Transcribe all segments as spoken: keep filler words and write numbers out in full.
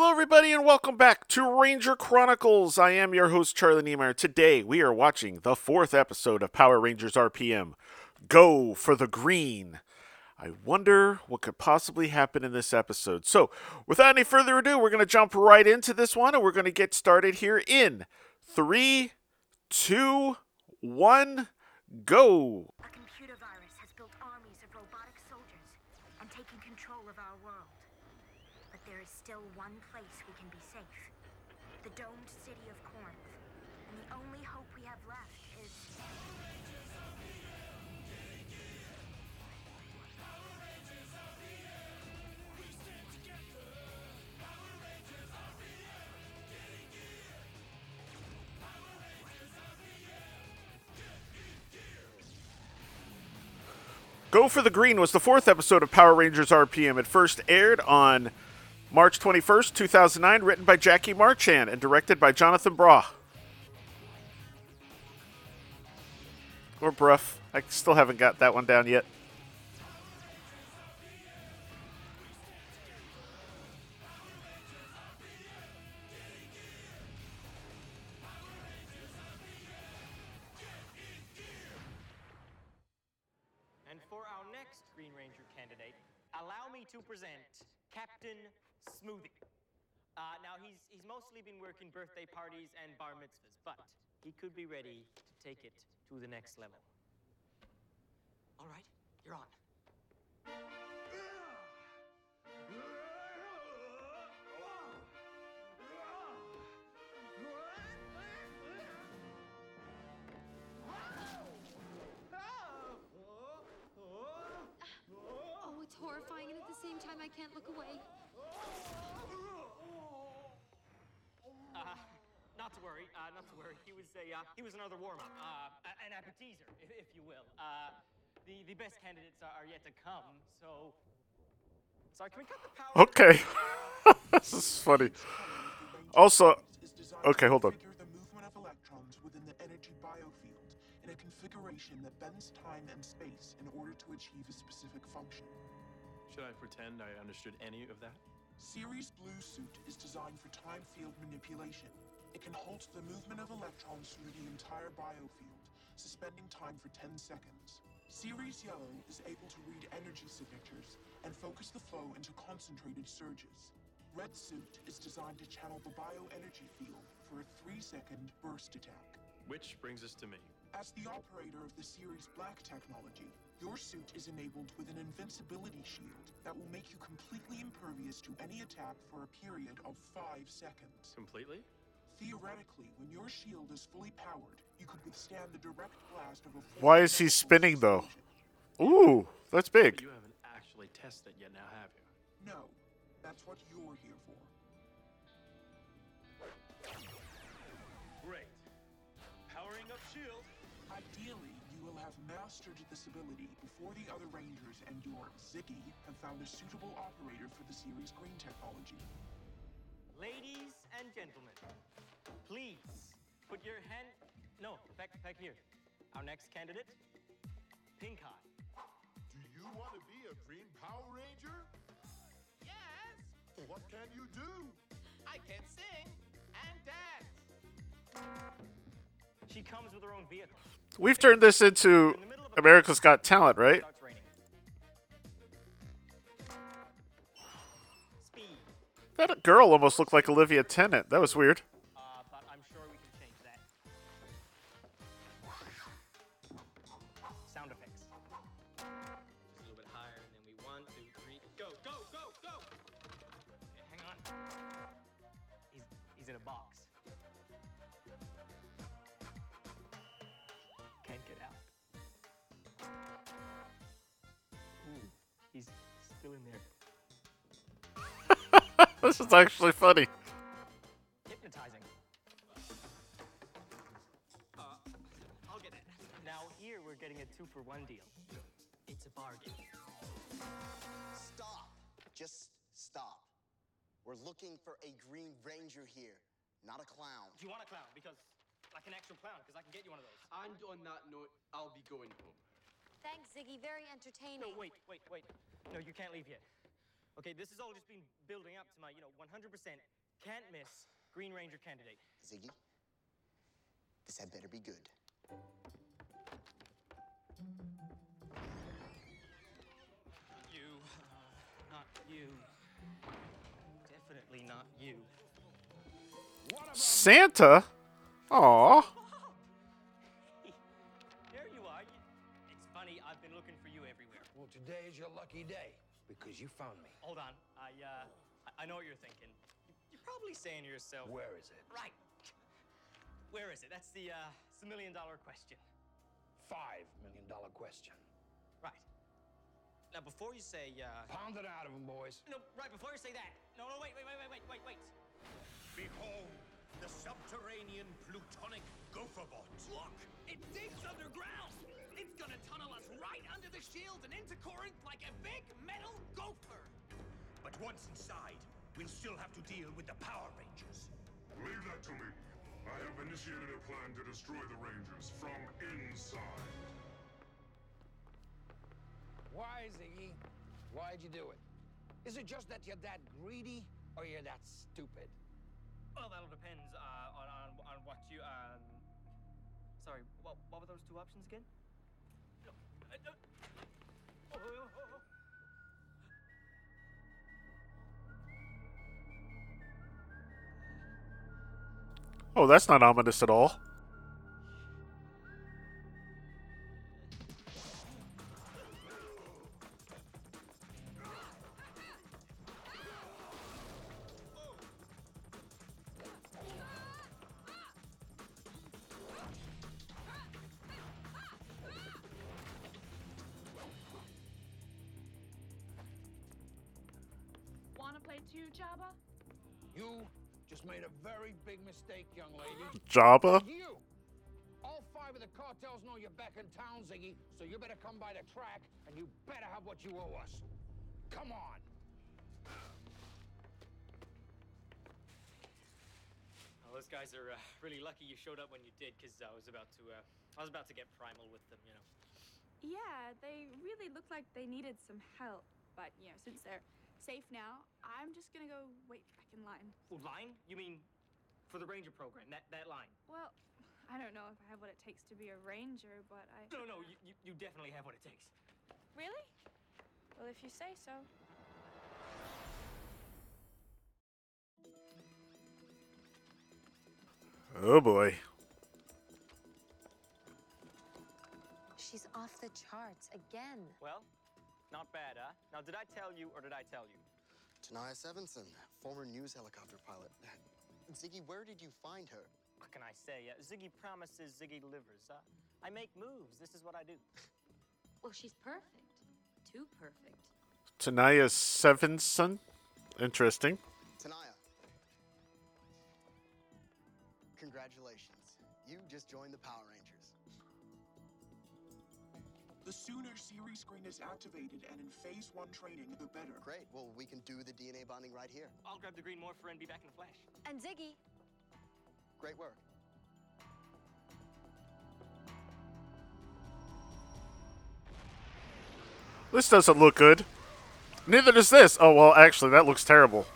Hello, everybody, and welcome back to Ranger Chronicles. I am your host, Charlie Niemeyer. Today, we are watching the fourth episode of Power Rangers R P M. Go for the green. I wonder what could possibly happen in this episode. So, without any further ado, we're going to jump right into this one, and we're going to get started here in three, two, one, go. A computer virus has built armies of robotic soldiers and taken control of our world. But there is still one place we can be safe. The domed city of Corinth. And the only hope we have left is... Go for the Green was the fourth episode of Power Rangers R P M. It first aired on March twenty-first, two thousand nine, written by Jackie Marchand and directed by Jonathan Bra. Or Bruff. I still haven't got that one down yet. And for our next Green Ranger candidate, allow me to present Captain Smoothie. Uh, now, he's, he's mostly been working birthday parties and bar mitzvahs, but he could be ready to take it to the next level. All right, you're on. Oh, it's horrifying, and at the same time, I can't look away. Uh, not to worry, uh, not to worry. He was a, uh, he was another warm-up, uh, an appetizer, if, if you will. Uh, the, the best candidates are, are yet to come, so... Sorry, can we cut the power? Okay. This is funny. Also, okay, hold on. The movement of electrons within the energy biofield in a configuration that bends time and space in order to achieve a specific function. Should I pretend I understood any of that? Ceres Blue Suit is designed for time field manipulation. It can halt the movement of electrons through the entire biofield, suspending time for ten seconds. Ceres Yellow is able to read energy signatures and focus the flow into concentrated surges. Red Suit is designed to channel the bioenergy field for a three-second burst attack. Which brings us to me. As the operator of the Ceres Black technology, your suit is enabled with an invincibility shield that will make you completely impervious to any attack for a period of five seconds. Completely? Theoretically, when your shield is fully powered, you could withstand the direct blast of a... Why is he spinning, though? Ooh, that's big. You haven't actually tested it yet now, have you? No, that's what you're here for. Great. Powering up shield. Ideally, you will have mastered this ability before the other Rangers and your Ziggy have found a suitable operator for the Ceres Green technology. Ladies and gentlemen, please put your hand... No, back, back here. Our next candidate, Pink Eye. Do you want to be a Green Power Ranger? Yes, What can you do? I can sing and dance. She comes with her own vehicle. We've turned this into In the middle of a- America's Got Talent, right? Starts raining. Speed. That girl almost looked like Olivia Tennant. That was weird. Uh, but I'm sure we can change that. Sound effects. Just a little bit higher, and then we one, two, three, go, go, go, go. Okay, hang on. He's he's in a box. Can't get out. Ooh, he's still in there. This is actually funny. Hypnotizing. Uh, I'll get it. Now here we're getting a two for one deal. It's a bargain. Stop. Just stop. We're looking for a Green Ranger here, not a clown. Do you want a clown? Because like an actual clown, because I can get you one of those. And on that note, I'll be going home. Thanks, Ziggy. Very entertaining. No, wait, wait, wait. No, you can't leave yet. Okay, this has all just been building up to my, you know, one hundred percent can't miss Green Ranger candidate. Ziggy, this had better be good. You, uh, not you. Definitely not you. Santa? Aw. There you are. You, it's funny, I've been looking for you everywhere. Well, today is your lucky day, because you found me. Hold on, I, uh, I- I know what you're thinking. You're probably saying to yourself... Where is it? Right. Where is it? That's the, uh, it's the million dollar question. Five million dollar question. Right. Now, before you say, uh... Pound it out of him, boys. No, right, before you say that. No, no, wait, wait, wait, wait, wait, wait, wait. Behold, the subterranean plutonic gopherbot. Look! It digs underground! It's gonna tunnel us right under the shield and into Corinth like a big metal gopher! But once inside, we'll still have to deal with the Power Rangers. Leave that to me. I have initiated a plan to destroy the Rangers from inside. Why, Ziggy? Why'd you do it? Is it just that you're that greedy, or you're that stupid? Well, that'll depend uh, on, on on what you um. Sorry, what what were those two options again? No. Uh, no. Oh, oh, oh, oh. Oh, that's not ominous at all. Wanna play too, Jabba? You just made a very big mistake, young lady. Jabba? You! All five of the cartels know you're back in town, Ziggy, so you better come by the track, and you better have what you owe us. Come on! Well, those guys are uh, really lucky you showed up when you did, because I was about to uh, I was about to get primal with them, you know. Yeah, they really look like they needed some help. But, you know, since they're safe now, I'm just gonna go wait back in line. Oh, line? You mean for the Ranger program, that, that line? Well, I don't know if I have what it takes to be a ranger, but I... No, no, you, you, you definitely have what it takes. Really? Well, if you say so. Oh boy. She's off the charts again. Well, not bad, huh? Now, did I tell you or did I tell you? Tanaya Sevenson, former news helicopter pilot. Ziggy, where did you find her? What can I say? Uh, Ziggy promises, Ziggy delivers. Uh, I make moves. This is what I do. Well, she's perfect. Too perfect. Tanaya Sevenson? Interesting. Tanaya. Congratulations. You just joined the Power Rangers. The sooner series screen is activated and in phase one training, the better. Great. Well, we can do the D N A bonding right here. I'll grab the green morpher and be back in a flash. And Ziggy. Great work. This doesn't look good. Neither does this. Oh, well, actually, that looks terrible.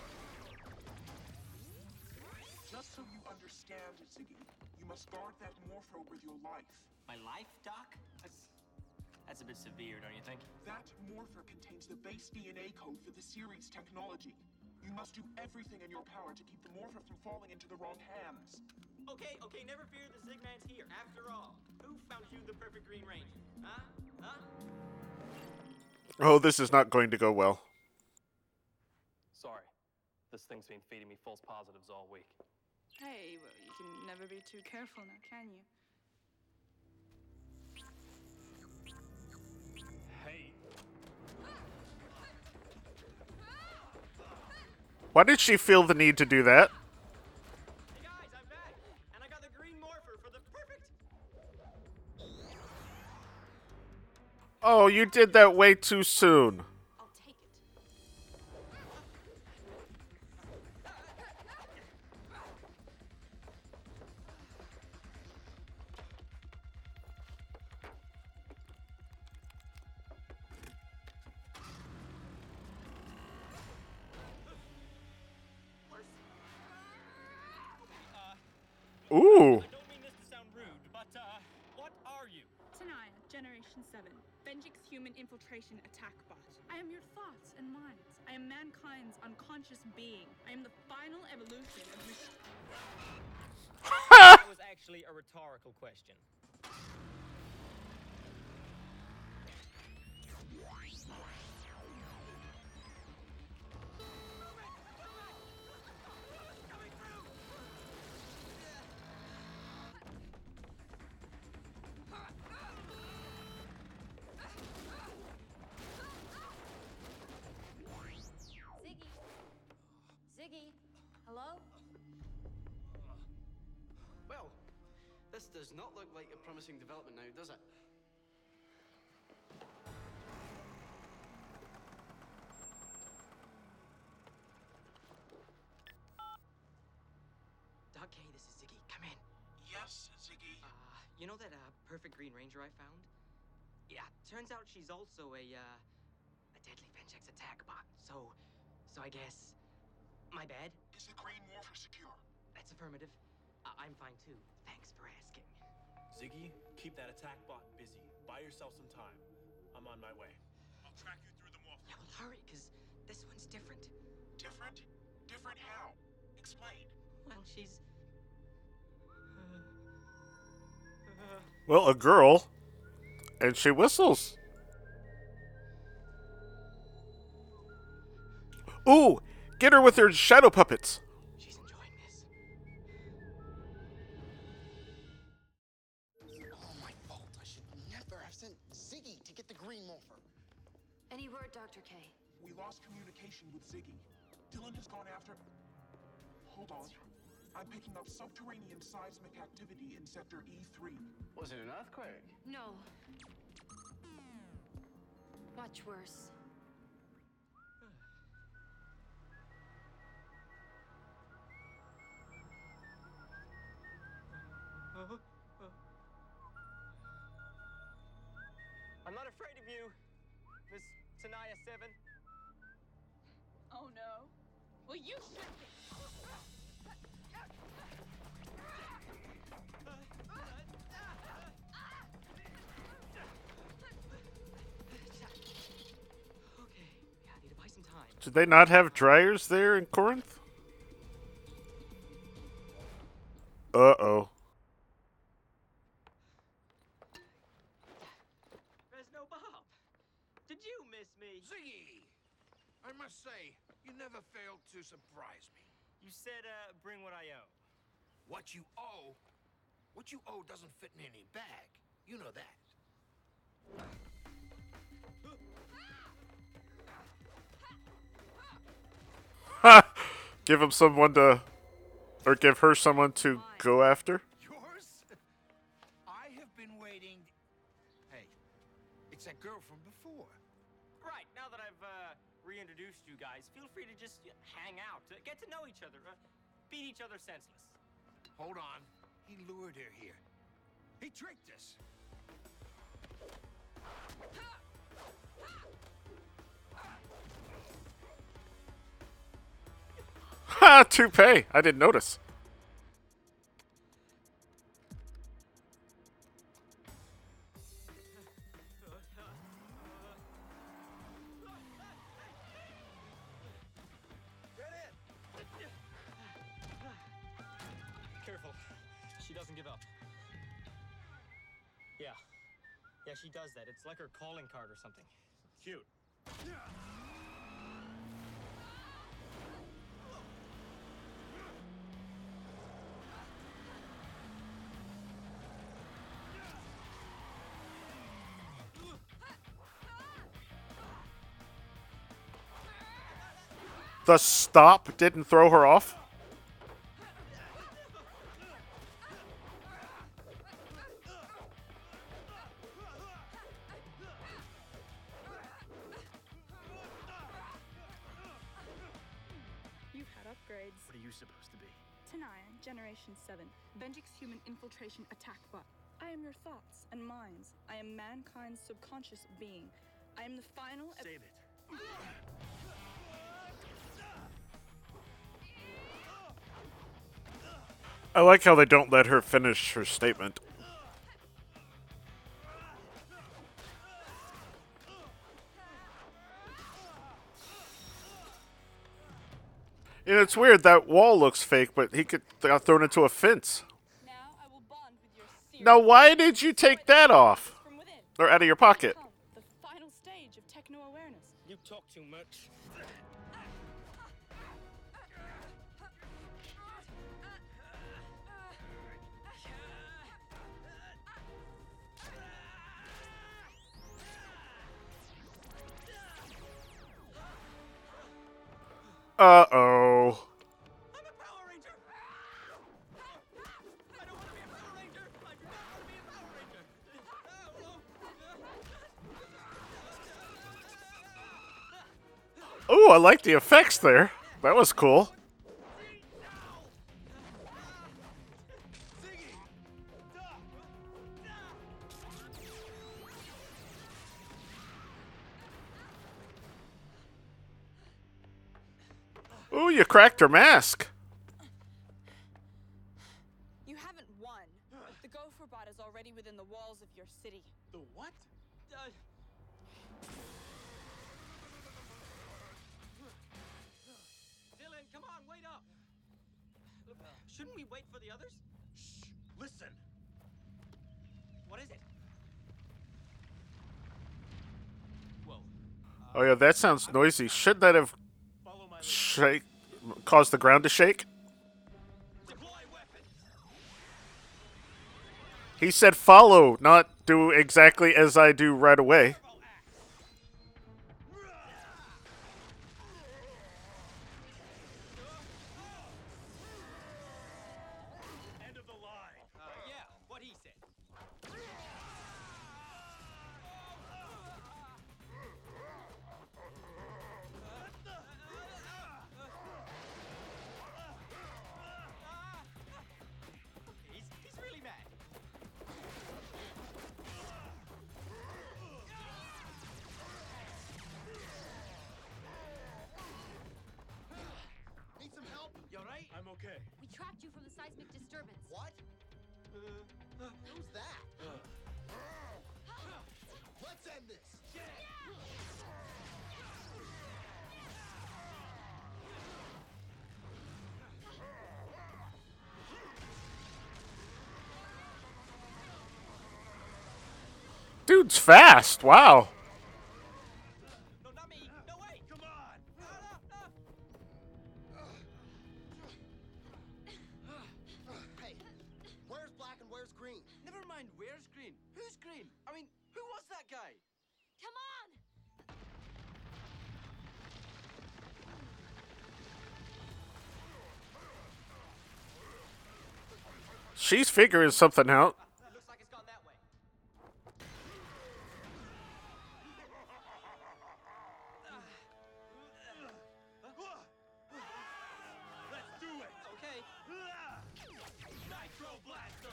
Just so you understand, Ziggy, you must guard that morpho with your life. My life, Doc? That's, that's a bit severe, don't you think? That morpher contains the base D N A code for the series technology. You must do everything in your power to keep the morpher from falling into the wrong hands. Okay, okay, never fear, the Zigman's here. After all, who found you the perfect Green Ranger? Huh? Huh? Oh, this is not going to go well. Sorry. This thing's been feeding me false positives all week. Hey, well, you can never be too careful now, can you? Hey. Why did she feel the need to do that? Hey guys, I'm back, and I got the green morpher for the perfect... Oh, you did that way too soon. I'll take it. Ooh. I don't mean this to sound rude, but, uh, what are you? Tanaya, Generation seven. Benjix human infiltration attack bot. I am your thoughts and minds. I am mankind's unconscious being. I am the final evolution of mach- That was actually a rhetorical question. Ziggy. Ziggy. Hello? Well, this does not look like a promising development now, does it? Doc K, this is Ziggy. Come in. Yes, Ziggy. Uh, you know that, uh, perfect Green Ranger I found? Yeah, turns out she's also a, uh, a deadly Benjix attack bot. So, so I guess, my bad? Is the Green Morpher secure? That's affirmative. I I'm fine too. Thanks for asking. Ziggy, keep that attack bot busy. Buy yourself some time. I'm on my way. I'll track you through the morph. Yeah, well, hurry, because this one's different. Different? Different how? Explain. Well, she's... Well, a girl. And she whistles. Ooh! Get her with her shadow puppets. She's enjoying this. All my fault. I should never have sent Ziggy to get the Green Morpher. Any word, Doctor K? We lost communication with Ziggy. Dylan has gone after... Hold on. I'm picking up subterranean seismic activity in Sector E three. Was it an earthquake? No. Much worse. I'm not afraid of you, Miss Tanaya seven. Oh no. Well, you should be. Okay, yeah, I need to buy some time. Did they not have dryers there in Corinth? Uh-oh. Fresno Bob, did you miss me? Ziggy! I must say, you never failed to surprise me. You said, uh, bring what I owe. What you owe? What you owe doesn't fit in any bag. You know that. Ha! Give him someone to... Or give her someone to go after? Yours? I have been waiting. Hey, it's that girl from before. Right, now that I've, uh, reintroduced you guys, feel free to just uh, hang out, uh, get to know each other, uh, beat each other senseless. Hold on. He lured her here. He tricked us. Ha! Toupee! I didn't notice. Careful. She doesn't give up. Yeah. Yeah, she does that. It's like her calling card or something. Cute. The stop didn't throw her off? You've had upgrades. What are you supposed to be? Tanaya, Generation seven. Benjix human infiltration attack bot. I am your thoughts and minds. I am mankind's subconscious being. I am the final... Save it. I like how they don't let her finish her statement. You know, it's weird. That wall looks fake, but he could got thrown into a fence. Now, why did you take that off? Or out of your pocket? The final stage of techno-awareness. You talk too much. Uh-oh. Oh, I like the effects there. That was cool. Ooh, you cracked her mask. You haven't won. The Gopher bot is already within the walls of your city. The what? Uh, Dylan, come on, wait up. Shouldn't we wait for the others? Shh! Listen! What is it? Whoa. Oh yeah, that sounds noisy. Should that have shake caused the ground to shake? He said follow, not do exactly as I do right away. End of the line. Uh, yeah, what he said. He's, he's really mad. Need some help? You alright? I'm okay. We tracked you from the seismic disturbance. What? Uh, who's that? Let's end this! Dude's fast. Wow. No, not me. No way. Come on. No, no, no. Hey, where's black and where's green? Never mind where's green. Who's green? I mean, who was that guy? Come on! She's figuring something out. Looks like it's gone that way. Let's do it! Okay. Nitro Blaster!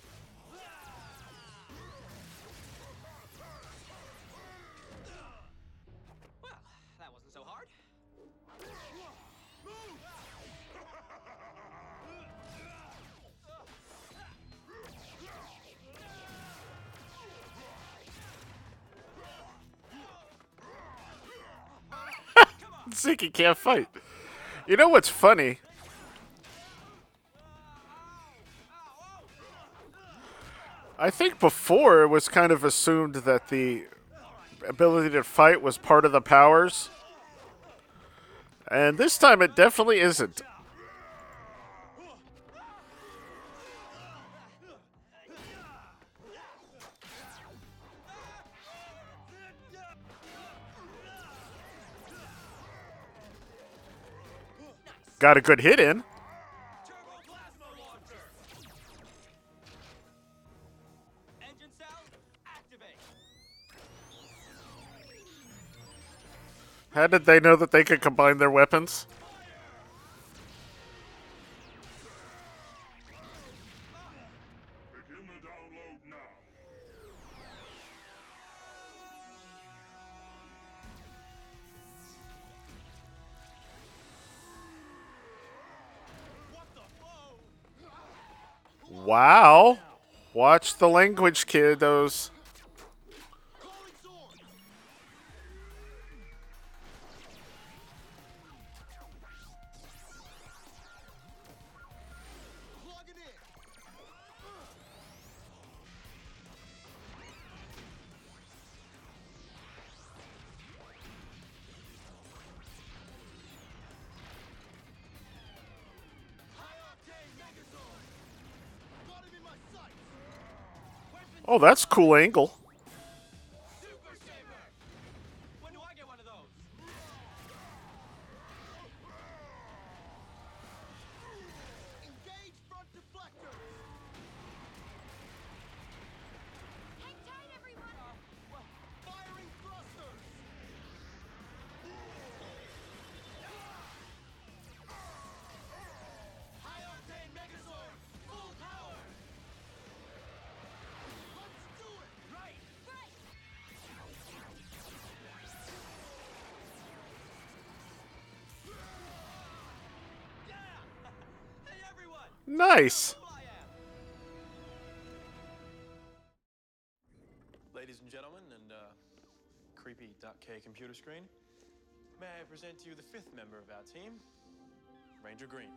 Well, that wasn't so hard. Ziggy can't fight. You know what's funny? I think before it was kind of assumed that the ability to fight was part of the powers. And this time it definitely isn't. Got a good hit in. Engine cells, activate. How did they know that they could combine their weapons? Begin the download now. What the? Whoa! Wow. Watch the language, kiddos. Oh, that's a cool angle. When do I get one of those? Engage front deflector. Hang tight, everyone! Firing thrusters. High octane Megazord, full power. Let's do it. Right. Right! Yeah. Hey everyone. Nice. Who I am. Ladies and gentlemen, and uh, creepy .k computer screen, may I present to you the fifth member of our team, Ranger Green.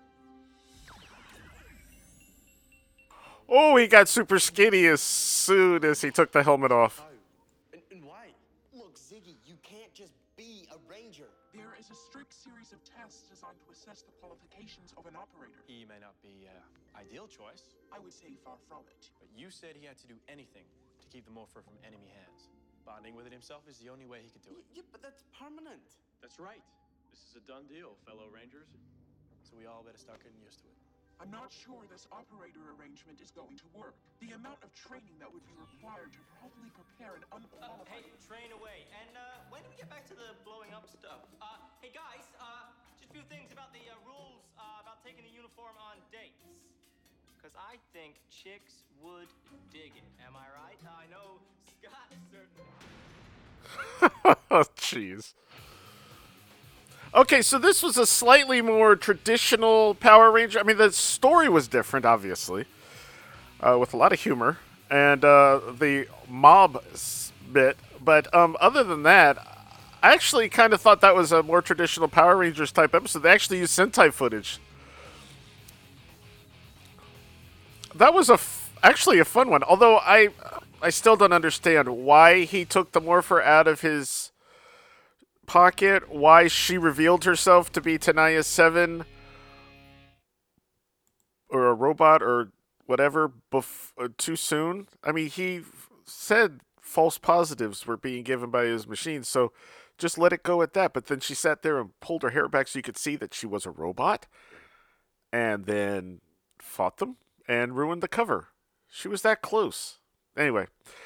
Oh, he got super skinny as soon as he took the helmet off. And, and why? Look, Ziggy, you can't just be a ranger. There is a strict series of tests designed to assess the qualifications of an operator. He may not be uh, ideal choice, I would say far from it. but you said he had to do anything to keep the Morpher from enemy hands. Bonding with it himself is the only way he could do it. Yeah, but that's permanent. That's right. This is a done deal, fellow Rangers. So we all better start getting used to it. I'm not sure this operator arrangement is going to work. The amount of training that would be required to properly prepare an Uh, unqualified... hey, train away. And uh, when do we get back to the blowing up stuff? Uh, hey guys, uh, just a few things about the uh, rules uh, about taking a uniform on dates. Because I think chicks would dig it. Am I right? I know Scott certainly. Oh, jeez. Okay, so this was a slightly more traditional Power Ranger. I mean, the story was different, obviously, uh, with a lot of humor, and uh, the mob s- bit. But um, other than that, I actually kind of thought that was a more traditional Power Rangers type episode. They actually used Sentai footage. That was a f- actually a fun one. Although I, I still don't understand why he took the Morpher out of his pocket, why she revealed herself to be Tenaya seven or a robot or whatever bef- uh, too soon. I mean, he f- said false positives were being given by his machine, so just let it go at that. But then she sat there and pulled her hair back so you could see that she was a robot, and then fought them and ruined the cover. She was that close. Anyway.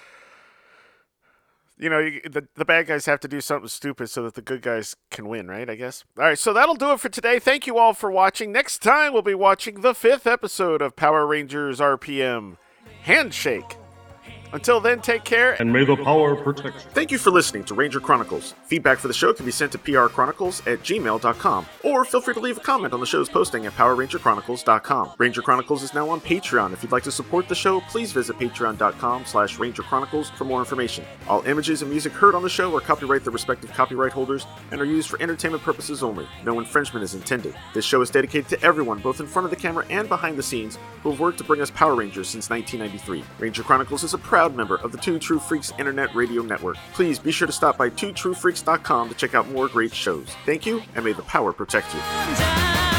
You know, you, the, the bad guys have to do something stupid so that the good guys can win, right, I guess? All right, so that'll do it for today. Thank you all for watching. Next time, we'll be watching the fifth episode of Power Rangers R P M, Handshake. Until then, take care. And may the power protect you. Thank you for listening to Ranger Chronicles. Feedback for the show can be sent to p r chronicles at gmail dot com, or feel free to leave a comment on the show's posting at power ranger chronicles dot com. Ranger Chronicles is now on Patreon. If you'd like to support the show, please visit patreon dot com slash ranger chronicles for more information. All images and music heard on the show are copyright their respective copyright holders and are used for entertainment purposes only. No infringement is intended. This show is dedicated to everyone, both in front of the camera and behind the scenes, who have worked to bring us Power Rangers since nineteen ninety-three. Ranger Chronicles is a proud member of the Two True Freaks Internet Radio Network. Please be sure to stop by two true freaks dot com to check out more great shows. Thank you, and may the power protect you.